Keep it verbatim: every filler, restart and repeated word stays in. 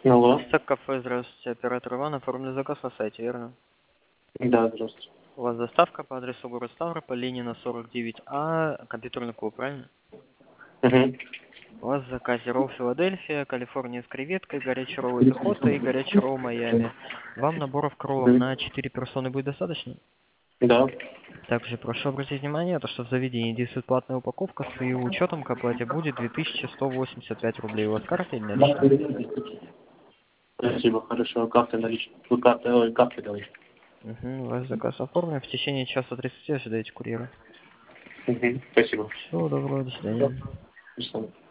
Алло. Так, кафе, здравствуйте, оператор Иван, оформлен заказ на сайте, верно? Да, здравствуйте. У вас доставка по адресу город Ставрополь, Ленина сорок девять А, компьютерный клуб, правильно? Угу. У вас в заказе ролл Филадельфия, Калифорния с креветкой, горячий ролл из Охота и горячий ролл Майами. Вам наборов к роллам на четыре персоны будет достаточно? Да. Также прошу обратить внимание, то, что в заведении действует платная упаковка, с ее учетом к оплате будет две тысячи сто восемьдесят пять рублей. У вас карта или наличные? Спасибо, хорошо. Как ты наличные? Вы карты, ой, как ты говоришь? Угу, ваш заказ оформлен. В течение часа тридцати ожидаете курьера. Угу. Спасибо. Всего доброго, до свидания. До свидания.